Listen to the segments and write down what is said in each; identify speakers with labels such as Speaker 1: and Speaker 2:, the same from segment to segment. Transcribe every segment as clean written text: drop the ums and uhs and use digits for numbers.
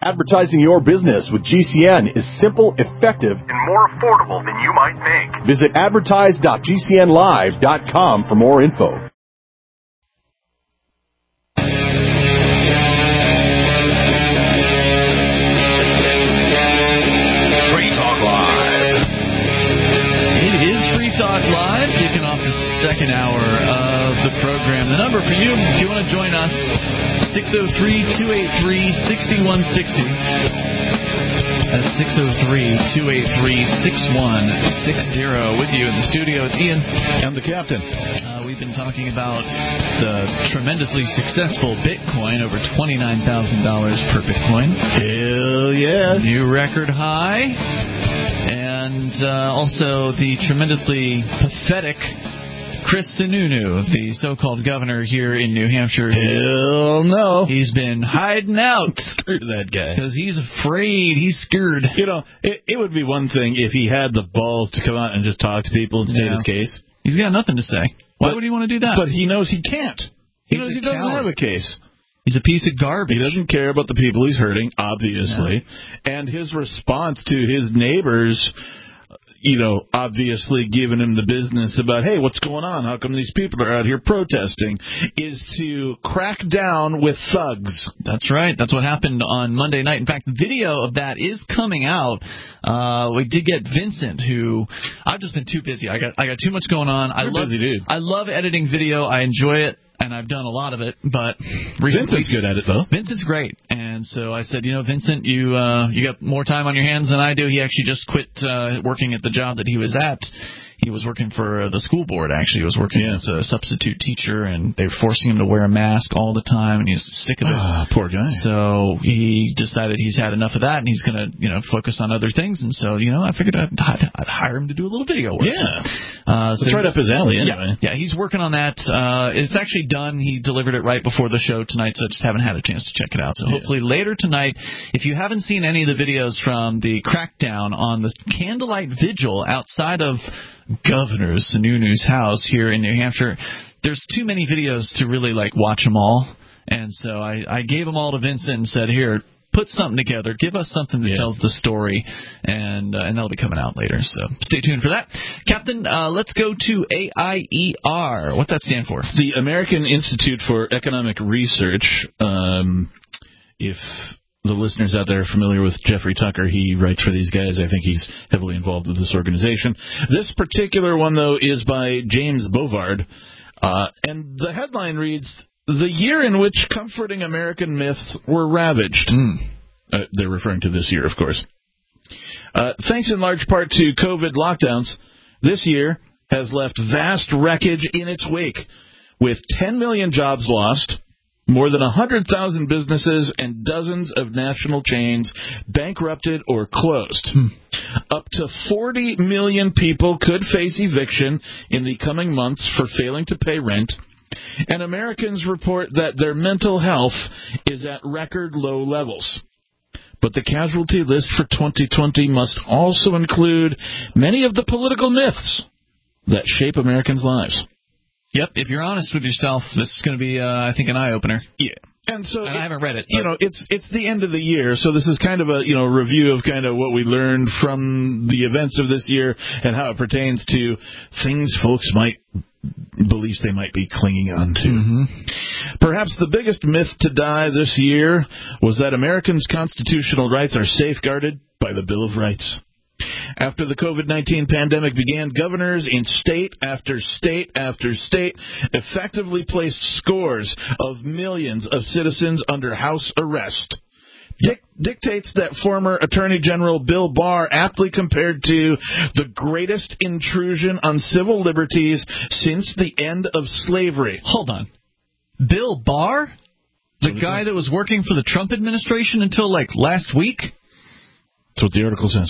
Speaker 1: Advertising your business with GCN is simple, effective, and more affordable than you might think. Visit advertise.gcnlive.com for more info.
Speaker 2: Free Talk Live.
Speaker 3: It is Free Talk Live, kicking off the second hour of the program. The number for you, if you want to join us, 603-283-6160. That's 603-283-6160. With you in the studio, it's Ian.
Speaker 4: And the captain.
Speaker 3: We've been talking about the tremendously successful Bitcoin, over $29,000 per Bitcoin.
Speaker 4: Hell yeah.
Speaker 3: New record high. And also the tremendously pathetic Chris Sununu, the so-called governor here in New Hampshire.
Speaker 4: Hell no.
Speaker 3: He's been hiding out.
Speaker 4: Screw that guy.
Speaker 3: Because he's afraid. He's scared.
Speaker 4: You know, it would be one thing if he had the balls to come out and just talk to people and state his case.
Speaker 3: He's got nothing to say. Why would he want to do that?
Speaker 4: But he knows he can't. He knows he doesn't have a case.
Speaker 3: He's a piece of garbage.
Speaker 4: He doesn't care about the people he's hurting, obviously. Yeah. And his response to his neighbors, you know, obviously giving him the business about, hey, what's going on? How come these people are out here protesting? Is to crack down with thugs.
Speaker 3: That's right. That's what happened on Monday night. In fact, the video of that is coming out. We did get Vincent, who I've just been too busy. I got too much going on.
Speaker 4: Busy dude.
Speaker 3: I love editing video. I enjoy it. And I've done a lot of it, but
Speaker 4: Vincent's good at it, though.
Speaker 3: Vincent's great, and so I said, you know, Vincent, you got more time on your hands than I do. He actually just quit working at the job that he was at. He was working for the school board, actually. He was working as a substitute teacher, and they were forcing him to wear a mask all the time, and he's sick of it.
Speaker 4: Poor guy.
Speaker 3: So he decided he's had enough of that, and he's going to, you know, focus on other things. And so, you know, I figured I'd hire him to do a little video work.
Speaker 4: Yeah. It's right up his alley, anyway.
Speaker 3: Yeah, he's working on that. It's actually done. He delivered it right before the show tonight, so I just haven't had a chance to check it out. So hopefully later tonight, if you haven't seen any of the videos from the crackdown on the candlelight vigil outside of Governor Sununu's house here in New Hampshire, there's too many videos to really watch them all, and so I gave them all to Vincent and said, here, put something together, give us something that tells the story, and that'll be coming out later, so stay tuned for that. Captain, let's go to AIER. What's that stand for?
Speaker 4: The American Institute for Economic Research. If the listeners out there are familiar with Jeffrey Tucker, he writes for these guys. I think he's heavily involved with this organization. This particular one, though, is by James Bovard, and the headline reads, "The year in which comforting American myths were ravaged." They're referring to this year, of course. Thanks in large part to COVID lockdowns, this year has left vast wreckage in its wake, with 10 million jobs lost, more than 100,000 businesses and dozens of national chains bankrupted or closed. Up to 40 million people could face eviction in the coming months for failing to pay rent. And Americans report that their mental health is at record low levels. But the casualty list for 2020 must also include many of the political myths that shape Americans' lives.
Speaker 3: Yep, if you're honest with yourself, this is going to be, I think, an eye-opener.
Speaker 4: Yeah. And
Speaker 3: I haven't read it.
Speaker 4: You know, it's the end of the year, so this is kind of a review of kind of what we learned from the events of this year and how it pertains to things folks beliefs they might be clinging on to. Perhaps the biggest myth to die this year was that Americans' constitutional rights are safeguarded by the Bill of Rights. After the COVID-19 pandemic began, governors in state after state after state effectively placed scores of millions of citizens under house arrest. Dictates that former Attorney General Bill Barr aptly compared to the greatest intrusion on civil liberties since the end of slavery.
Speaker 3: Hold on. Bill Barr? The guy that was working for the Trump administration until, last week?
Speaker 4: That's what the article says.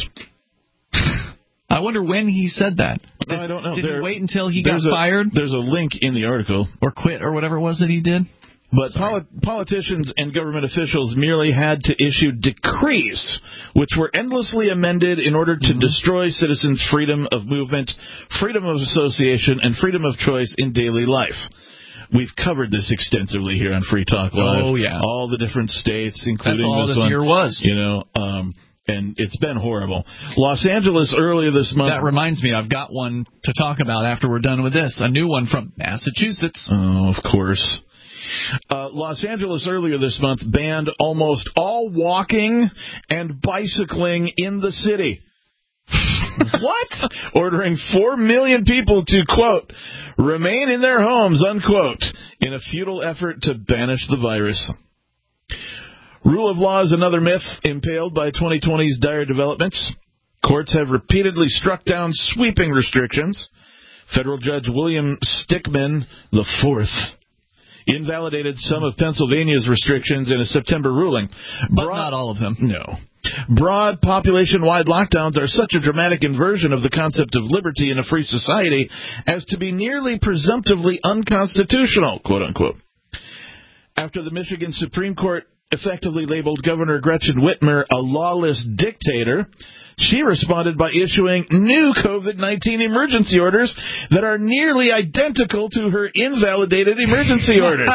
Speaker 3: I wonder when he said that.
Speaker 4: No, I don't know.
Speaker 3: Did he wait until he got fired?
Speaker 4: There's a link in the article.
Speaker 3: Or quit, or whatever it was that he did?
Speaker 4: But politicians and government officials merely had to issue decrees, which were endlessly amended in order to destroy citizens' freedom of movement, freedom of association, and freedom of choice in daily life. We've covered this extensively here on Free Talk Live.
Speaker 3: Oh, yeah.
Speaker 4: All the different states, including
Speaker 3: That's all
Speaker 4: this
Speaker 3: this
Speaker 4: one.
Speaker 3: year was.
Speaker 4: And it's been horrible. Los Angeles earlier this month.
Speaker 3: That reminds me, I've got one to talk about after we're done with this. A new one from Massachusetts.
Speaker 4: Oh, of course. Los Angeles earlier this month banned almost all walking and bicycling in the city. What? Ordering 4 million people to, quote, remain in their homes, unquote, in a futile effort to banish the virus. Rule of law is another myth impaled by 2020's dire developments. Courts have repeatedly struck down sweeping restrictions. Federal Judge William Stickman IV invalidated some of Pennsylvania's restrictions in a September ruling.
Speaker 3: But not all of them.
Speaker 4: No. Broad population-wide lockdowns are such a dramatic inversion of the concept of liberty in a free society as to be nearly presumptively unconstitutional, quote-unquote. After the Michigan Supreme Court effectively labeled Governor Gretchen Whitmer a lawless dictator, she responded by issuing new COVID-19 emergency orders that are nearly identical to her invalidated emergency orders.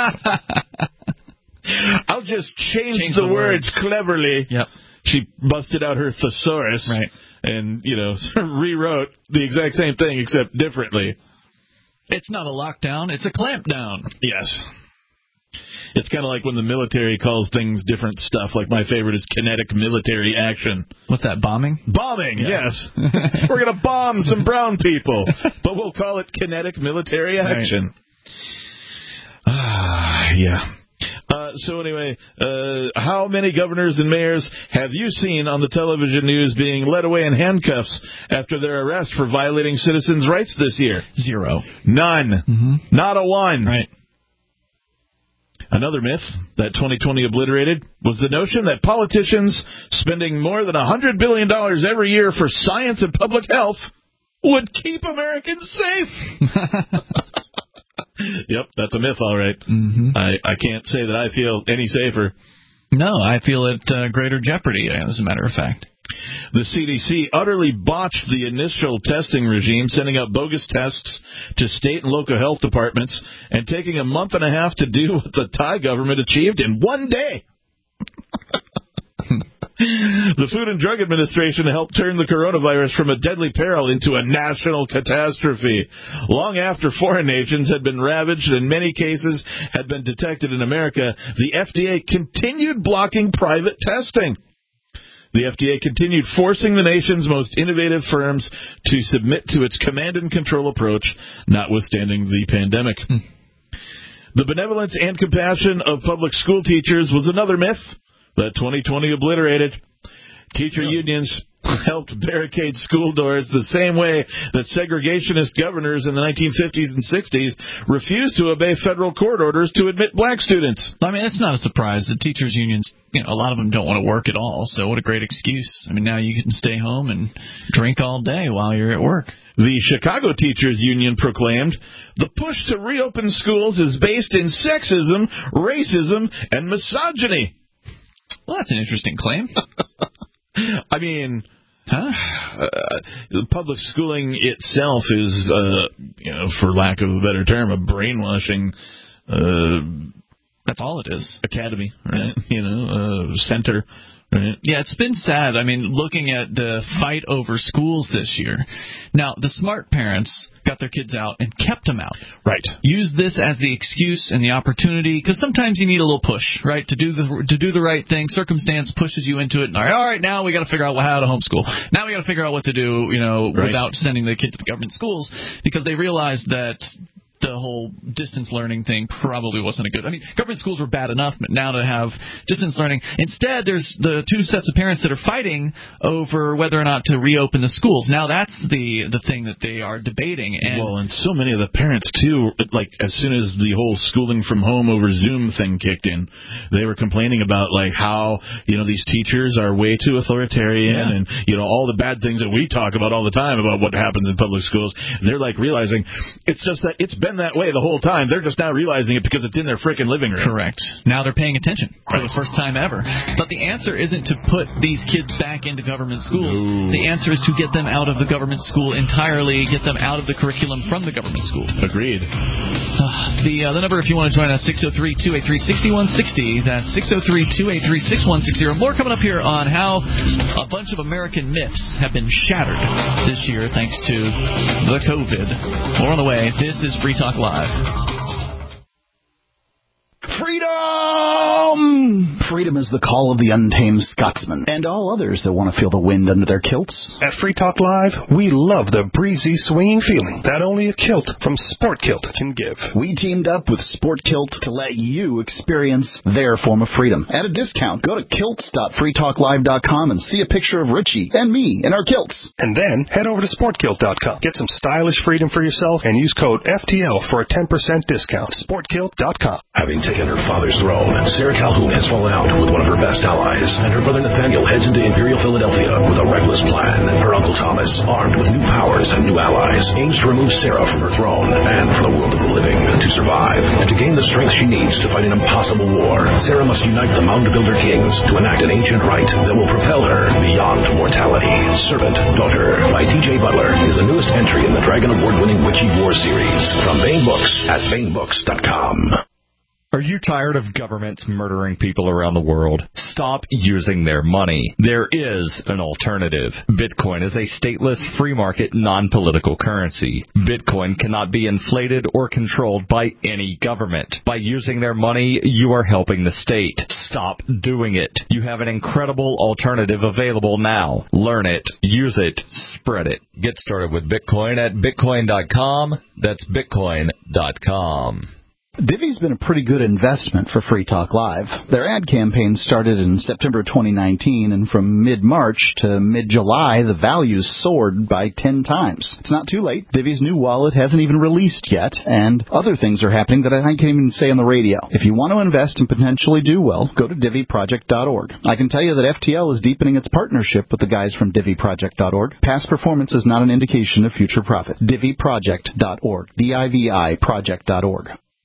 Speaker 4: I'll just change the words cleverly.
Speaker 3: Yep.
Speaker 4: She busted out her thesaurus and, rewrote the exact same thing except differently.
Speaker 3: It's not a lockdown, it's a clampdown.
Speaker 4: Yes. It's kind of like when the military calls things different stuff. Like my favorite is kinetic military action.
Speaker 3: What's that, bombing?
Speaker 4: Bombing, yes. We're going to bomb some brown people, but we'll call it kinetic military action. Right. Yeah. So anyway, how many governors and mayors have you seen on the television news being led away in handcuffs after their arrest for violating citizens' rights this year?
Speaker 3: 0.
Speaker 4: None. Mm-hmm. Not a one.
Speaker 3: Right.
Speaker 4: Another myth that 2020 obliterated was the notion that politicians spending more than $100 billion every year for science and public health would keep Americans safe. Yep, that's a myth, all right. Mm-hmm. I can't say that I feel any safer.
Speaker 3: No, I feel at greater jeopardy, as a matter of fact.
Speaker 4: The CDC utterly botched the initial testing regime, sending out bogus tests to state and local health departments and taking a month and a half to do what the Thai government achieved in one day. The Food and Drug Administration helped turn the coronavirus from a deadly peril into a national catastrophe. Long after foreign nations had been ravaged and many cases had been detected in America, the FDA continued blocking private testing. The FDA continued forcing the nation's most innovative firms to submit to its command and control approach, notwithstanding the pandemic. The benevolence and compassion of public school teachers was another myth that 2020 obliterated. Teacher unions helped barricade school doors the same way that segregationist governors in the 1950s and 60s refused to obey federal court orders to admit black students.
Speaker 3: I mean, it's not a surprise. The teachers' unions, a lot of them don't want to work at all, so what a great excuse. I mean, now you can stay home and drink all day while you're at work.
Speaker 4: The Chicago Teachers Union proclaimed, the push to reopen schools is based in sexism, racism, and misogyny.
Speaker 3: Well, that's an interesting claim.
Speaker 4: I mean, the public schooling itself is, for lack of a better term, a brainwashing
Speaker 3: that's all it is.
Speaker 4: Academy, right? Center. Right.
Speaker 3: Yeah, it's been sad. I mean, looking at the fight over schools this year. Now, the smart parents got their kids out and kept them out.
Speaker 4: Right.
Speaker 3: Use this as the excuse and the opportunity, because sometimes you need a little push, right, to do the right thing. Circumstance pushes you into it. And, all right, now we got to figure out how to homeschool. Now we got to figure out what to do, without sending the kid to the government schools, because they realized that the whole distance learning thing probably wasn't a good. I mean, government schools were bad enough, but now to have distance learning. Instead, there's the two sets of parents that are fighting over whether or not to reopen the schools. Now that's the thing that they are debating.
Speaker 4: And so many of the parents too, like as soon as the whole schooling from home over Zoom thing kicked in, they were complaining about like how these teachers are way too authoritarian and all the bad things that we talk about all the time about what happens in public schools. They're like realizing it's just that it's better
Speaker 1: been that way the whole time. They're just now realizing it because it's in their frickin' living room.
Speaker 3: Correct. Now they're paying attention for the first time ever. But the answer isn't to put these kids back into government schools.
Speaker 1: No.
Speaker 3: The answer is to get them out of the government school entirely, get them out of the curriculum from the government school.
Speaker 1: Agreed.
Speaker 3: The number, if you want to join us, 603-283-6160. That's 603-283-6160. More coming up here on how a bunch of American myths have been shattered this year thanks to the COVID. More on the way. This is Free Talk Live.
Speaker 5: Freedom! Freedom is the call of the untamed Scotsman and all others that want to feel the wind under their kilts.
Speaker 6: At Free Talk Live, we love the breezy, swinging feeling that only a kilt from Sport Kilt can give.
Speaker 5: We teamed up with Sport Kilt to let you experience their form of freedom. At a discount, go to kilts.freetalklive.com and see a picture of Richie and me in our kilts.
Speaker 6: And then head over to sportkilt.com. Get some stylish freedom for yourself and use code FTL for a 10% discount. Sportkilt.com.
Speaker 2: Having taken her father's throne, Sarah Calhoun has fallen out with one of her best allies, and her brother Nathaniel heads into Imperial Philadelphia with a reckless plan. Her uncle Thomas, armed with new powers and new allies, aims to remove Sarah from her throne and from the world of the living. To survive and to gain the strength she needs to fight an impossible war, Sarah must unite the Mound Builder Kings to enact an ancient rite that will propel her beyond mortality. Servant Daughter by T.J. Butler is the newest entry in the Dragon Award-winning Witchy War series from Baen Books at BaenBooks.com.
Speaker 7: Are you tired of governments murdering people around the world? Stop using their money. There is an alternative. Bitcoin is a stateless, free market, non-political currency. Bitcoin cannot be inflated or controlled by any government. By using their money, you are helping the state. Stop doing it. You have an incredible alternative available now. Learn it, use it, spread it. Get started with Bitcoin at Bitcoin.com. That's Bitcoin.com.
Speaker 5: Divvy's been a pretty good investment for Free Talk Live. Their ad campaign started in September 2019, and from mid-March to mid-July, the values soared by 10 times. It's not too late. Divvy's new wallet hasn't even released yet, and other things are happening that I can't even say on the radio. If you want to invest and potentially do well, go to DivvyProject.org. I can tell you that FTL is deepening its partnership with the guys from DivvyProject.org. Past performance is not an indication of future profit. DivvyProject.org. DIVI Project.org.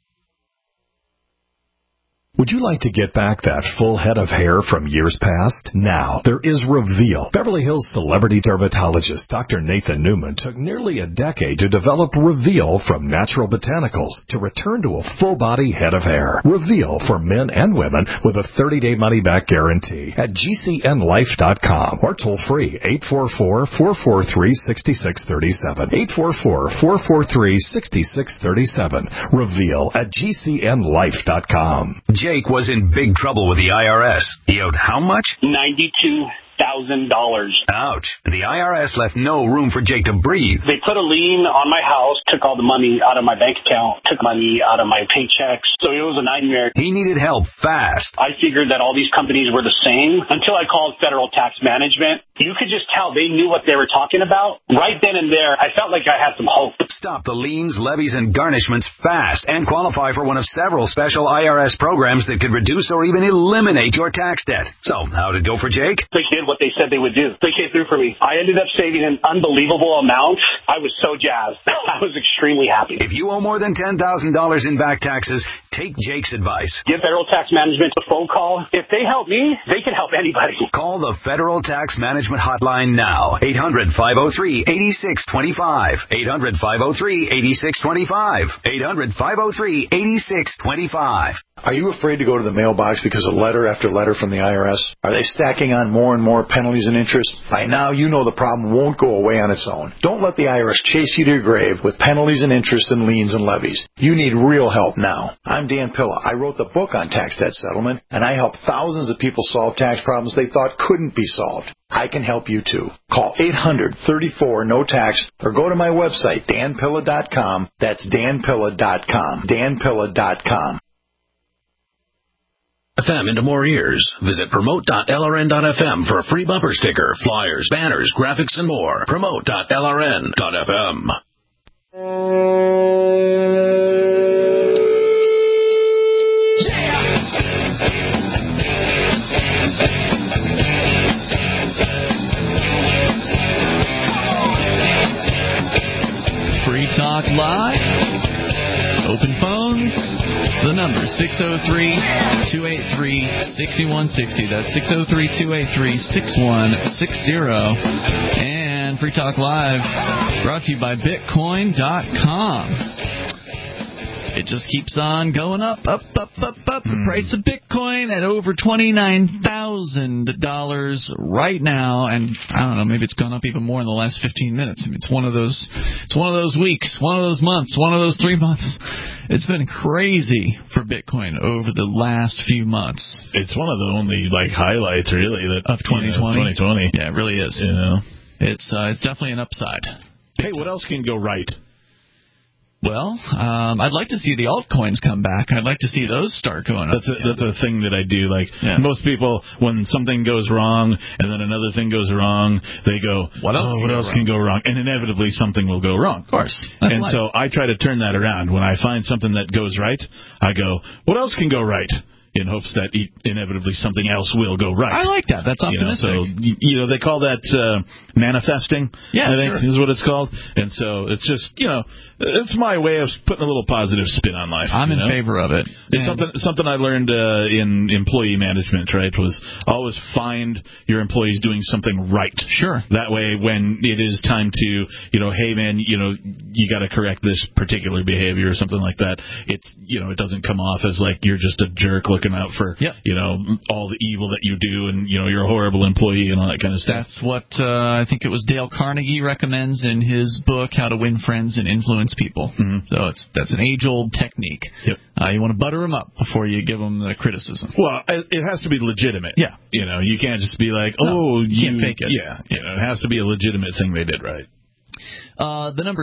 Speaker 1: Would you like to get back that full head of hair from years past? Now, there is Reveal. Beverly Hills celebrity dermatologist Dr. Nathan Newman took nearly a decade to develop Reveal from natural botanicals to return to a full-body head of hair. Reveal for men and women with a 30-day money-back guarantee at GCNlife.com or toll-free 844-443-6637. 844-443-6637. Reveal at GCNlife.com.
Speaker 2: Jake was in big trouble with the IRS. He owed how much?
Speaker 8: $92,000.
Speaker 2: Ouch. The IRS left no room for Jake to breathe.
Speaker 8: They put a lien on my house, took all the money out of my bank account, took money out of my paychecks. So it was a nightmare.
Speaker 2: He needed help fast.
Speaker 8: I figured that all these companies were the same until I called Federal Tax Management. You could just tell they knew what they were talking about. Right then and there, I felt like I had some hope.
Speaker 2: Stop the liens, levies, and garnishments fast and qualify for one of several special IRS programs that could reduce or even eliminate your tax debt. So, how'd it go for Jake?
Speaker 8: They did what they said they would do. They came through for me. I ended up saving an unbelievable amount. I was so jazzed. I was extremely happy.
Speaker 2: If you owe more than $10,000 in back taxes, take Jake's advice.
Speaker 8: Give Federal Tax Management a phone call. If they help me, they can help anybody.
Speaker 2: Call the Federal Tax Management Hotline now. 800-503-8625. 800-503-8625. 800-503-8625.
Speaker 9: Are you afraid to go to the mailbox because of letter after letter from the IRS? Are they stacking on more and more penalties and interest? By now, you know the problem won't go away on its own. Don't let the IRS chase you to your grave with penalties and interest and liens and levies. You need real help now. I'm Dan Pilla. I wrote the book on tax debt settlement, and I helped thousands of people solve tax problems they thought couldn't be solved. I can help you too. Call 800-34-NO-TAX or go to my website, danpilla.com. That's danpilla.com. danpilla.com.
Speaker 2: FM into more ears. Visit promote.lrn.fm for a free bumper sticker, flyers, banners, graphics, and more. Promote.lrn.fm.
Speaker 3: Free Talk Live. The number, 603-283-6160. That's 603-283-6160. And Free Talk Live, brought to you by Bitcoin.com. It just keeps on going up. The price of Bitcoin at over $29,000 right now, and I don't know, maybe it's gone up even more in the last 15 minutes. I mean, it's one of those weeks, one of those months, one of those 3 months. It's been crazy for Bitcoin over the last few months.
Speaker 4: It's one of the only highlights really of
Speaker 3: 2020.
Speaker 4: 2020.
Speaker 3: Yeah, it really is. It's definitely an upside.
Speaker 4: Hey, what else can go right?
Speaker 3: Well, I'd like to see the altcoins come back. I'd like to see those start going up.
Speaker 4: That's a thing that I do. Most people, when something goes wrong and then another thing goes wrong, they go, what else can go wrong? And inevitably something will go wrong.
Speaker 3: Of course.
Speaker 4: So I try to turn that around. When I find something that goes right, I go, what else can go right? In hopes that inevitably something else will go right.
Speaker 3: I like that. That's optimistic.
Speaker 4: They call that manifesting,
Speaker 3: I
Speaker 4: think, is what it's called. And so it's just, it's my way of putting a little positive spin on life.
Speaker 3: I'm in favor of it.
Speaker 4: It's something I learned in employee management, right, was always find your employees doing something right.
Speaker 3: Sure.
Speaker 4: That way, when it is time to, hey, man, you got to correct this particular behavior or something like that, it doesn't come off as like you're just a jerk looking out for, all the evil that you do and, you're a horrible employee and all that kind of stuff.
Speaker 3: That's what I think it was Dale Carnegie recommends in his book, How to Win Friends and Influence People. Mm-hmm. So that's an age-old technique.
Speaker 4: Yep.
Speaker 3: You want to butter them up before you give them the criticism.
Speaker 4: Well, it has to be legitimate.
Speaker 3: Yeah.
Speaker 4: You can't just be like,
Speaker 3: you can't fake it.
Speaker 4: Yeah. It has to be a legitimate thing they did right.
Speaker 3: The number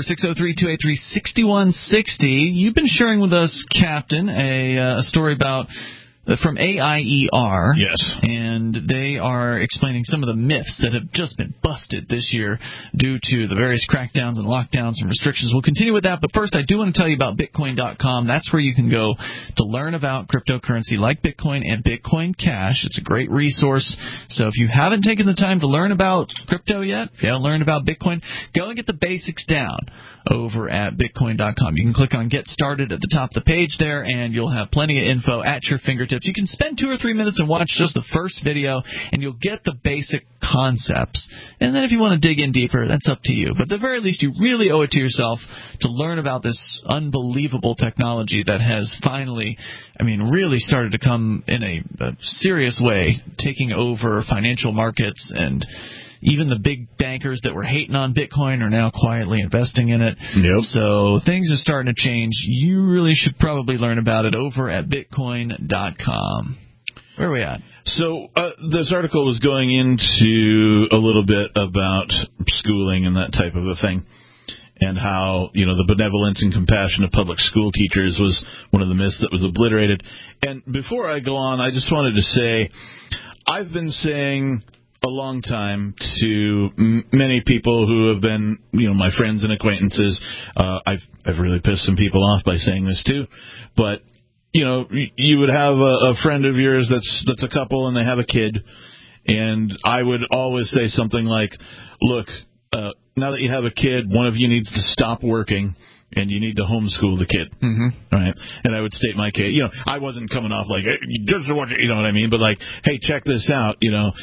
Speaker 3: 603-283-6160. You've been sharing with us, Captain, a story about from AIER.
Speaker 4: Yes.
Speaker 3: And they are explaining some of the myths that have just been busted this year due to the various crackdowns and lockdowns and restrictions. We'll continue with that, but first I do want to tell you about Bitcoin.com. That's where you can go to learn about cryptocurrency like Bitcoin and Bitcoin Cash. It's a great resource. So if you haven't taken the time to learn about crypto yet, if you haven't learned about Bitcoin, go and get the basics down over at Bitcoin.com. You can click on Get Started at the top of the page there, and you'll have plenty of info at your fingertips. You can spend 2 or 3 minutes and watch just the first video, and you'll get the basic concepts. And then if you want to dig in deeper, that's up to you. But at the very least, you really owe it to yourself to learn about this unbelievable technology that has finally, really started to come in a serious way, taking over financial markets, and even the big bankers that were hating on Bitcoin are now quietly investing in it.
Speaker 4: Yep.
Speaker 3: So things are starting to change. You really should probably learn about it over at Bitcoin.com. Where are we at?
Speaker 4: So this article was going into a little bit about schooling and that type of a thing, and how, the benevolence and compassion of public school teachers was one of the myths that was obliterated. And before I go on, I just wanted to say, I've been saying a long time to many people who have been, my friends and acquaintances. I've really pissed some people off by saying this too, but you would have a friend of yours that's a couple and they have a kid, and I would always say something like, look, now that you have a kid, one of you needs to stop working and you need to homeschool the kid.
Speaker 3: Mm-hmm.
Speaker 4: Right? And I would state my case. I wasn't coming off like, hey, just watch it, you know what I mean? But like, hey, check this out.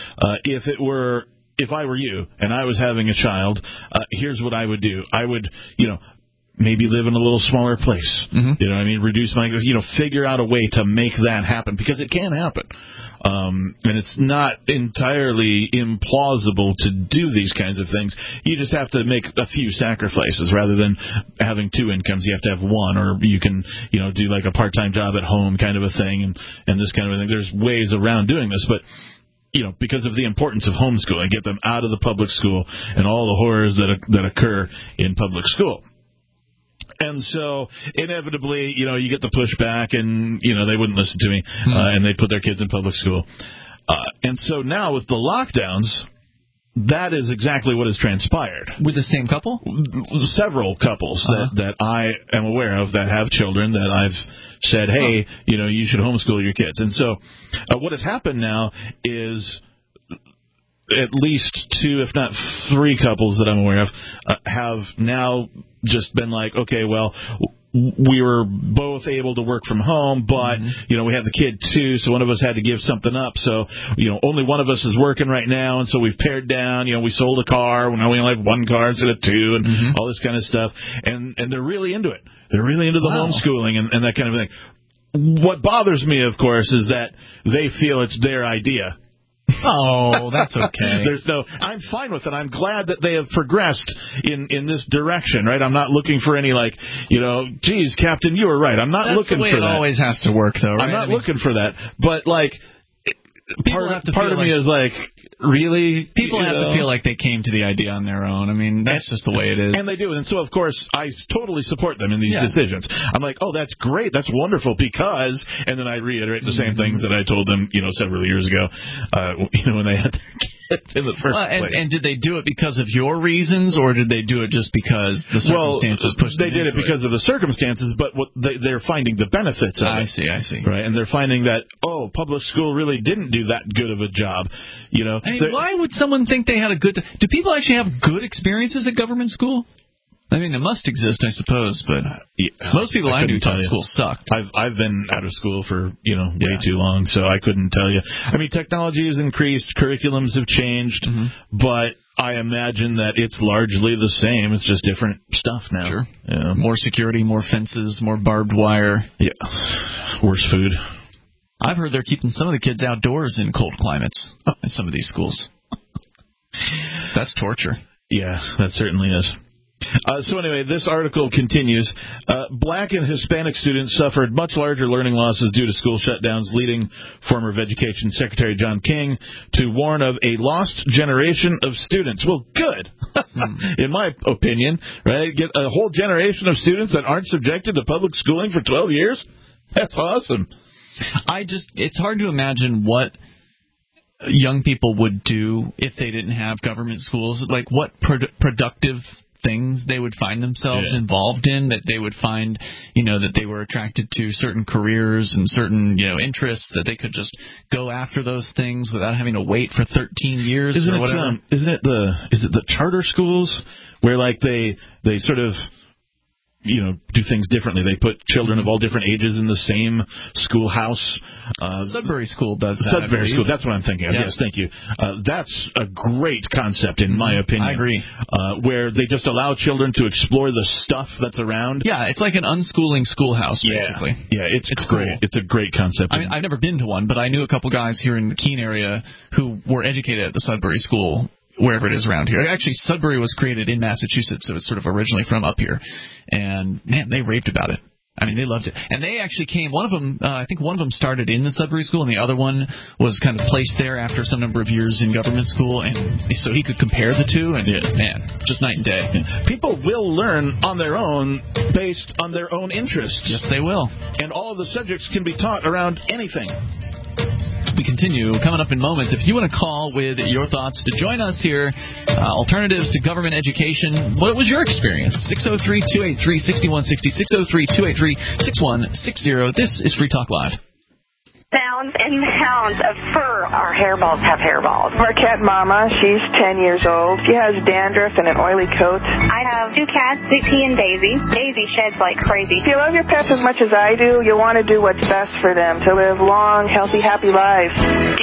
Speaker 4: If I were you and I was having a child, here's what I would do. I would, maybe live in a little smaller place.
Speaker 3: Mm-hmm.
Speaker 4: You know what I mean? Reduce my, figure out a way to make that happen, because it can happen. And it's not entirely implausible to do these kinds of things. You just have to make a few sacrifices. Rather than having 2 incomes, you have to have one, or you can, do like a part-time job at home kind of a thing, and this kind of a thing. There's ways around doing this, but because of the importance of homeschooling, get them out of the public school and all the horrors that occur in public school. And so, inevitably, you get the pushback, and, they wouldn't listen to me, and they'd put their kids in public school. And so now, with the lockdowns, that is exactly what has transpired.
Speaker 3: With the same couple?
Speaker 4: Several couples that I am aware of that have children that I've said, hey, you should homeschool your kids. And so, what has happened now is at least 2, if not 3 couples that I'm aware of have now just been like, okay, well, we were both able to work from home, but, we had the kid too, so one of us had to give something up. So, only one of us is working right now, and so we've pared down. We sold a car. Now we only have one car instead of two, and all this kind of stuff. And they're really into it. They're really into the homeschooling and that kind of thing. What bothers me, of course, is that they feel it's their idea.
Speaker 3: Oh, that's okay.
Speaker 4: I'm fine with it. I'm glad that they have progressed in this direction, right? I'm not looking for any, geez, Captain, you were right. I'm not looking for that.
Speaker 3: It always has to work, though, right?
Speaker 4: I'm not looking for that. But, part of me is like, really?
Speaker 3: People have to feel like they came to the idea on their own. I mean, that's just the way it is.
Speaker 4: And they do. And so, of course, I totally support them in these decisions. I'm like, oh, that's great. That's wonderful because, and then I reiterate the same things that I told them, several years ago, when they had their kid in the first place.
Speaker 3: And did they do it because of your reasons, or did they do it just because the circumstances pushed them?
Speaker 4: They did it because of the circumstances, but they're finding the benefits of it.
Speaker 3: I see.
Speaker 4: Right, and they're finding that, public school really didn't do that good of a job.
Speaker 3: Why would someone think they had a good... Do people actually have good experiences at government school? I mean, it must exist, I suppose, but most people I knew taught school sucked.
Speaker 4: I've been out of school for, way too long, so I couldn't tell you. I mean, technology has increased, curriculums have changed, but I imagine that it's largely the same. It's just different stuff now.
Speaker 3: Sure. Yeah. More security, more fences, more barbed wire.
Speaker 4: Yeah. Worse food.
Speaker 3: I've heard they're keeping some of the kids outdoors in cold climates in some of these schools. That's torture.
Speaker 4: Yeah, that certainly is. So anyway, this article continues. Black and Hispanic students suffered much larger learning losses due to school shutdowns, leading former Education Secretary John King to warn of a lost generation of students. Well, good, in my opinion, right? Get a whole generation of students that aren't subjected to public schooling for 12 years? That's awesome.
Speaker 3: It's hard to imagine what young people would do if they didn't have government schools. Like, what productive things they would find themselves involved in, that they would find, that they were attracted to certain careers and certain, interests, that they could just go after those things without having to wait for 13 years or whatever.
Speaker 4: Is it the charter schools where, they sort of, do things differently? They put children of all different ages in the same schoolhouse.
Speaker 3: Sudbury School does that.
Speaker 4: Sudbury School, that's what I'm thinking of. Yes, thank you. That's a great concept, in my opinion.
Speaker 3: I agree.
Speaker 4: Where they just allow children to explore the stuff that's around.
Speaker 3: Yeah, it's like an unschooling schoolhouse, basically.
Speaker 4: Yeah, it's great.
Speaker 3: Cool.
Speaker 4: It's a great concept.
Speaker 3: I mean, I've never been to one, but I knew a couple guys here in the Keene area who were educated at the Sudbury School, wherever it is around here. Actually, Sudbury was created in Massachusetts, so it's sort of originally from up here. And, man, they raved about it. I mean, they loved it. And they actually came, I think one of them started in the Sudbury School, and the other one was kind of placed there after some number of years in government school, and so he could compare the two, and, man, just night and day.
Speaker 4: People will learn on their own based on their own interests.
Speaker 3: Yes, they will.
Speaker 4: And all of the subjects can be taught around anything.
Speaker 3: We continue coming up in moments. If you want to call with your thoughts to join us here, alternatives to government education, what was your experience? 603-283-6160, 603-283-6160. This is Free Talk Live.
Speaker 10: Pounds and pounds of fur. Our hairballs have hairballs.
Speaker 11: Our cat Mama, she's 10 years old. She has dandruff and an oily coat.
Speaker 10: I have two cats, Zippy and Daisy. Daisy sheds like crazy.
Speaker 11: If you love your pets as much as I do, you'll want to do what's best for them to live long, healthy, happy lives.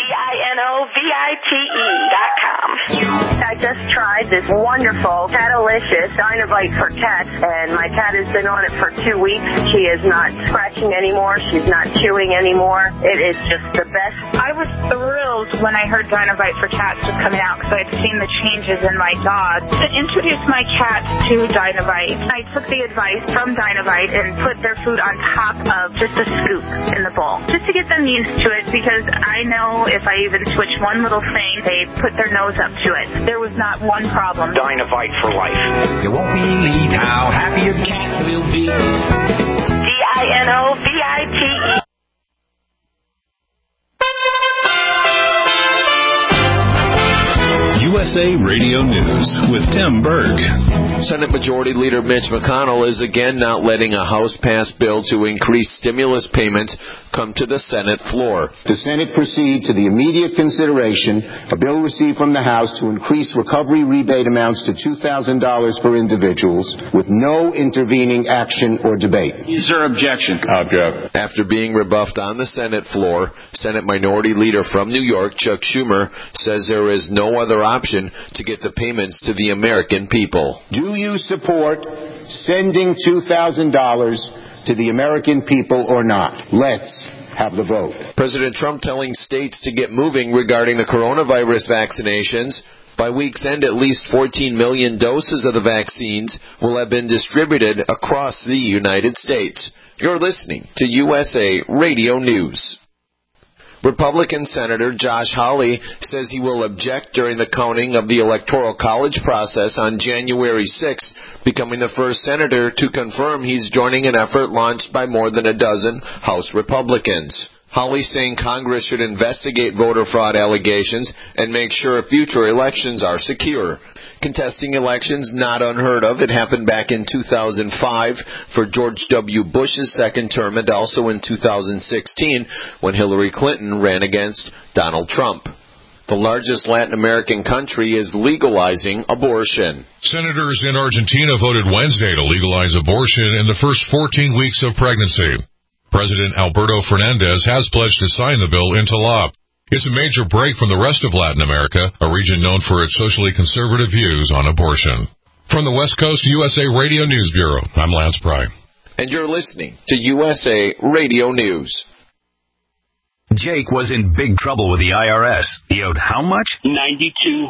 Speaker 10: DINOVITE.com. I just tried this wonderful Catalicious Dynovite for cats, and my cat has been on it for 2 weeks. She is not scratching anymore. She's not chewing anymore. It is just the best.
Speaker 12: I was thrilled when I heard Dynovite for cats was coming out because I'd seen the changes in my dog. To introduce my cats to Dynovite, I took the advice from Dynovite and put their food on top of just a scoop in the bowl, just to get them used to it, because I know if I even switch one little thing, they put their nose up to it. There was not one problem.
Speaker 13: Dynovite for life.
Speaker 14: You won't believe how happy your cat will be.
Speaker 10: DINOVITE.
Speaker 1: U.S.
Speaker 2: USA Radio News with Tim Berg.
Speaker 13: Senate Majority Leader Mitch McConnell is again not letting a House-passed bill to increase stimulus payments come to the Senate floor.
Speaker 15: The Senate proceed to the immediate consideration a bill received from the House to increase recovery rebate amounts to $2,000 for individuals with no intervening action or debate.
Speaker 13: Is there objection? Object. After being rebuffed on the Senate floor, Senate Minority Leader from New York, Chuck Schumer, says there is no other option to get the payments to the American people.
Speaker 15: Do you support sending $2,000 to the American people or not? Let's have the vote.
Speaker 13: President Trump telling states to get moving regarding the coronavirus vaccinations. By week's end, at least 14 million doses of the vaccines will have been distributed across the United States. You're listening to USA Radio News. Republican Senator Josh Hawley says he will object during the counting of the Electoral College process on January 6th, becoming the first senator to confirm he's joining an effort launched by more than a dozen House Republicans. Hawley saying Congress should investigate voter fraud allegations and make sure future elections are secure. Contesting elections not unheard of. It happened back in 2005 for George W. Bush's second term and also in 2016 when Hillary Clinton ran against Donald Trump. The largest Latin American country is legalizing abortion.
Speaker 16: Senators in Argentina voted Wednesday to legalize abortion in the first 14 weeks of pregnancy. President Alberto Fernandez has pledged to sign the bill into law. It's a major break from the rest of Latin America, a region known for its socially conservative views on abortion. From the West Coast USA Radio News Bureau, I'm Lance Pry.
Speaker 13: And you're listening to USA Radio News.
Speaker 14: Jake was in big trouble with the IRS. He owed how much?
Speaker 8: $92,000.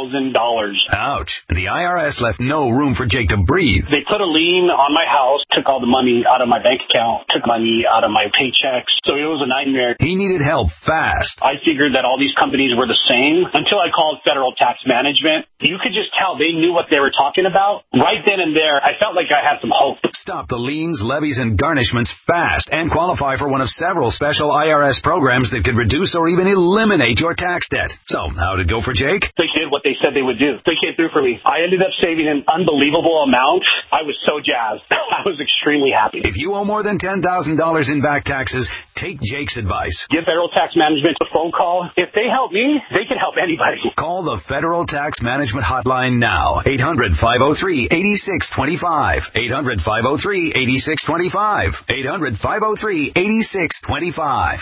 Speaker 14: Ouch. The IRS left no room for Jake to breathe.
Speaker 8: They put a lien on my house, took all the money out of my bank account, took money out of my paychecks. So it was a nightmare.
Speaker 14: He needed help fast.
Speaker 8: I figured that all these companies were the same until I called Federal Tax Management. You could just tell they knew what they were talking about. Right then and there, I felt like I had some hope.
Speaker 14: Stop the liens, levies, and garnishments fast and qualify for one of several special IRS programs that could reduce or even eliminate your tax debt. So, how'd it go for Jake?
Speaker 8: They did what they said they would do. They came through for me. I ended up saving an unbelievable amount. I was so jazzed. I was extremely happy.
Speaker 14: If you owe more than $10,000 in back taxes, take Jake's advice.
Speaker 8: Give Federal Tax Management a phone call. If they help me, they can help anybody.
Speaker 14: Call the Federal Tax Management Hotline now. 800-503-8625. 800-503-8625. 800-503-8625.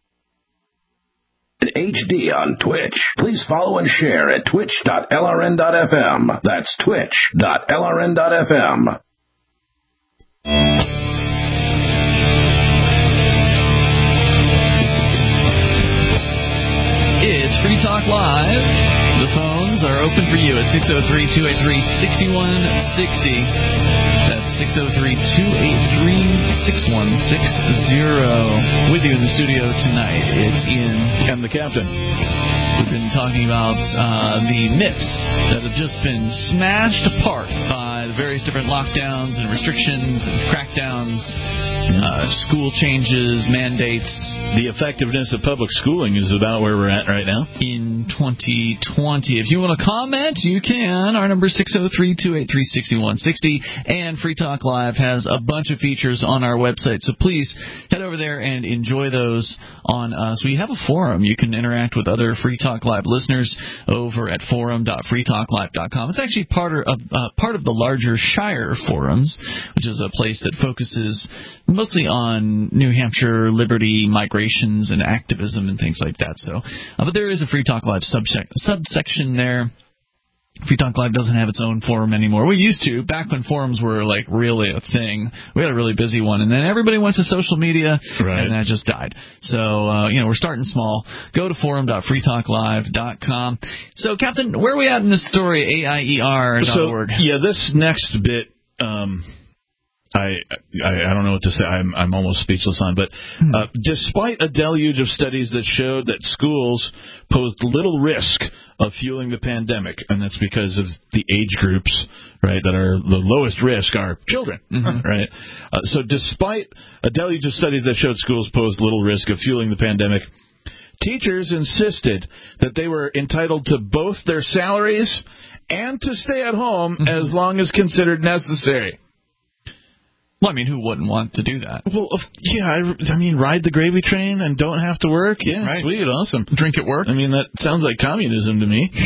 Speaker 2: In HD on Twitch. Please follow and share at twitch.lrn.fm. That's twitch.lrn.fm.
Speaker 3: It's Free Talk Live. The phones are open for you at 603-283-6160. That's 603-283-6160. With you in the studio tonight, it's Ian
Speaker 4: and the Captain.
Speaker 3: We've been talking about the myths that have just been smashed apart by the various different lockdowns and restrictions and crackdowns, school changes, mandates.
Speaker 4: The effectiveness of public schooling is about where we're at right now.
Speaker 3: In 2020. If you want to comment, you can. Our number is 603-283-6160. And Free Talk Live has a bunch of features on our website, so please head over there and enjoy those on us. We have a forum. You can interact with other Free Talk Live listeners over at forum.freetalklive.com. It's actually part of the larger Shire forums, which is a place that focuses mostly on New Hampshire liberty, migrations, and activism and things like that. So, but there is a Free Talk Live subsection there. Free Talk Live doesn't have its own forum anymore. We used to, back when forums were like really a thing. We had a really busy one, and then everybody went to social media, and that just died. So, we're starting small. Go to forum.freetalklive.com. So, Captain, where are we at in this story, AIER.org?
Speaker 4: So, yeah, this next bit, I don't know what to say. I'm almost speechless on. But despite a deluge of studies that showed that schools posed little risk of fueling the pandemic, and that's because of the age groups, right, that are the lowest risk are children, right? So despite a deluge of studies that showed schools posed little risk of fueling the pandemic, teachers insisted that they were entitled to both their salaries and to stay at home as long as considered necessary.
Speaker 3: Well, I mean, who wouldn't want to do that?
Speaker 4: Well, yeah, I mean, ride the gravy train and don't have to work? Yeah, right. Sweet, awesome.
Speaker 3: Drink at work?
Speaker 4: I mean, that sounds like communism to me.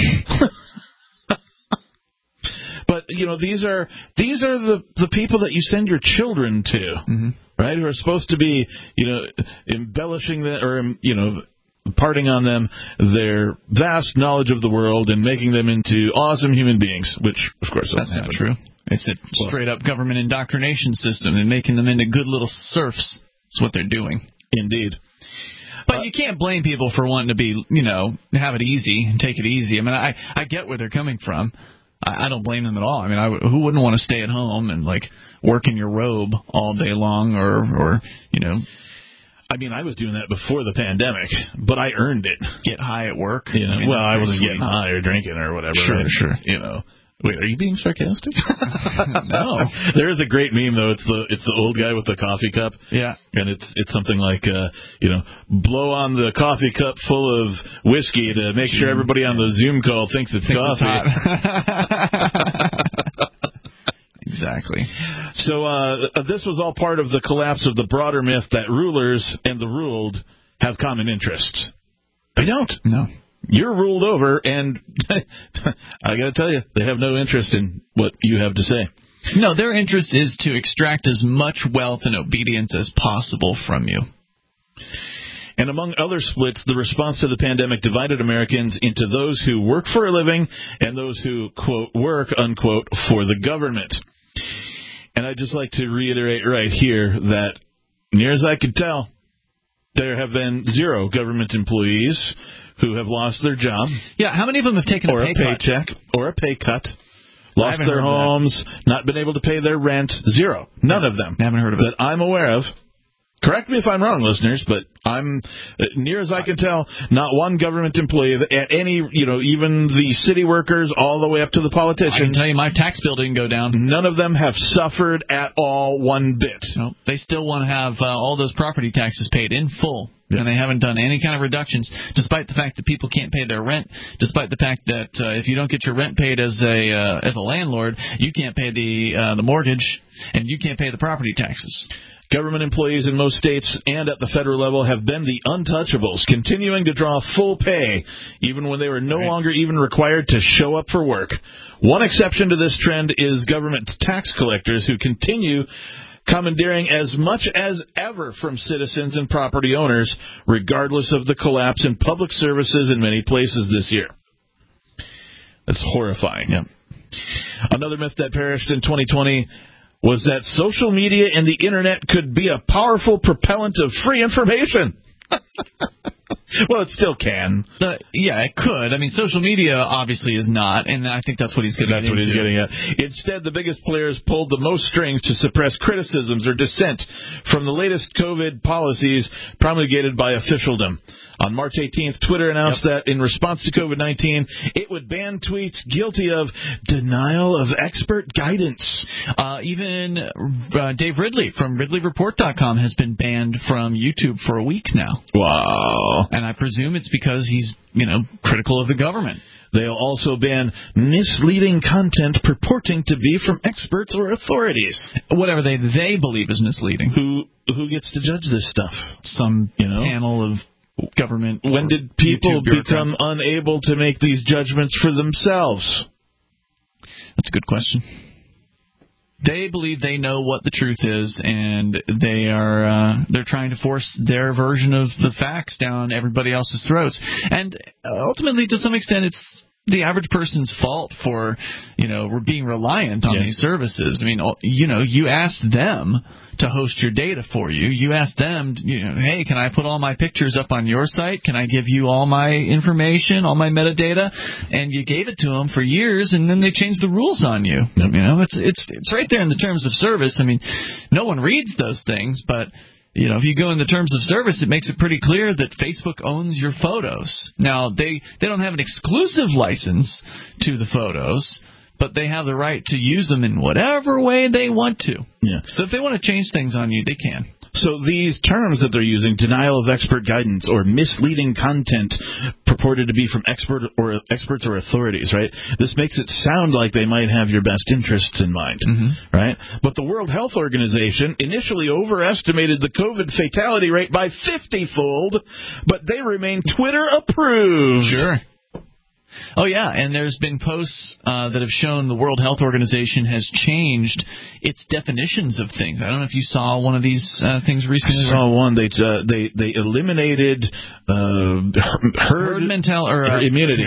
Speaker 4: But, these are the people that you send your children to, right, who are supposed to be, embellishing that or, imparting on them their vast knowledge of the world and making them into awesome human beings, which, of course,
Speaker 3: that's not true. It's a straight-up government indoctrination system and making them into good little serfs. That's what they're doing.
Speaker 4: Indeed.
Speaker 3: But you can't blame people for wanting to be, have it easy and take it easy. I mean, I get where they're coming from. I don't blame them at all. I mean, who wouldn't want to stay at home and, work in your robe all day long or
Speaker 4: I mean, I was doing that before the pandemic, but I earned it.
Speaker 3: Get high at work?
Speaker 4: I wasn't getting high or drinking or whatever.
Speaker 3: Sure.
Speaker 4: Wait, are you being sarcastic?
Speaker 3: No.
Speaker 4: There is a great meme though. It's the old guy with the coffee cup.
Speaker 3: Yeah.
Speaker 4: And it's something like blow on the coffee cup full of whiskey to make sure everybody on the Zoom call thinks it's coffee.
Speaker 3: Exactly.
Speaker 4: So this was all part of the collapse of the broader myth that rulers and the ruled have common interests. They don't.
Speaker 3: No.
Speaker 4: You're ruled over, and I got to tell you, they have no interest in what you have to say.
Speaker 3: No, their interest is to extract as much wealth and obedience as possible from you.
Speaker 4: And among other splits, the response to the pandemic divided Americans into those who work for a living and those who, quote, work, unquote, for the government. And I'd just like to reiterate right here that, near as I could tell, there have been 0 government employees who have lost their job.
Speaker 3: Yeah, how many of them have taken
Speaker 4: a paycheck or a pay cut, lost their homes, not been able to pay their rent? 0. None of them.
Speaker 3: I haven't heard of it.
Speaker 4: That I'm aware of. Correct me if I'm wrong, listeners, but I'm, near as I can tell, not one government employee at any, even the city workers all the way up to the politicians.
Speaker 3: I can tell you my tax bill didn't go down.
Speaker 4: None of them have suffered at all one bit.
Speaker 3: No, they still want to have all those property taxes paid in full. Yeah. And they haven't done any kind of reductions, despite the fact that people can't pay their rent, despite the fact that if you don't get your rent paid as a landlord, you can't pay the mortgage, and you can't pay the property taxes.
Speaker 4: Government employees in most states and at the federal level have been the untouchables, continuing to draw full pay, even when they were no longer even required to show up for work. One exception to this trend is government tax collectors, who continue commandeering as much as ever from citizens and property owners, regardless of the collapse in public services in many places this year. That's horrifying. Yeah. Another myth that perished in 2020 was that social media and the internet could be a powerful propellant of free information. Well, it still can.
Speaker 3: Yeah, it could. I mean, social media obviously is not, and I think that's what he's getting
Speaker 4: That's what he's getting at. Instead, the biggest players pulled the most strings to suppress criticisms or dissent from the latest COVID policies promulgated by officialdom. On March 18th, Twitter announced that in response to COVID-19, it would ban tweets guilty of denial of expert guidance.
Speaker 3: Even Dave Ridley from RidleyReport.com has been banned from YouTube for a week now.
Speaker 4: Wow.
Speaker 3: And I presume it's because he's, critical of the government.
Speaker 4: They'll also ban misleading content purporting to be from experts or authorities.
Speaker 3: Whatever they believe is misleading.
Speaker 4: Who gets to judge this stuff?
Speaker 3: Some panel of government.
Speaker 4: When did people become unable to make these judgments for themselves?
Speaker 3: That's a good question. They believe they know what the truth is, and they're trying to force their version of the facts down everybody else's throats. And ultimately, to some extent, it's the average person's fault for, being reliant on these services. I mean, you asked them to host your data for you. You asked them, hey, can I put all my pictures up on your site? Can I give you all my information, all my metadata? And you gave it to them for years, and then they changed the rules on you. It's right there in the terms of service. I mean, no one reads those things, but if you go in the terms of service, it makes it pretty clear that Facebook owns your photos. Now, they don't have an exclusive license to the photos, but they have the right to use them in whatever way they want to.
Speaker 4: Yeah.
Speaker 3: So if they want to change things on you, they can.
Speaker 4: So these terms that they're using, denial of expert guidance or misleading content purported to be from experts or authorities, right? This makes it sound like they might have your best interests in mind, right? But the World Health Organization initially overestimated the COVID fatality rate by 50-fold, but they remain Twitter approved.
Speaker 3: Sure. Oh, yeah, and there's been posts that have shown the World Health Organization has changed its definitions of things. I don't know if you saw one of these things recently.
Speaker 4: I saw one. They eliminated herd immunity.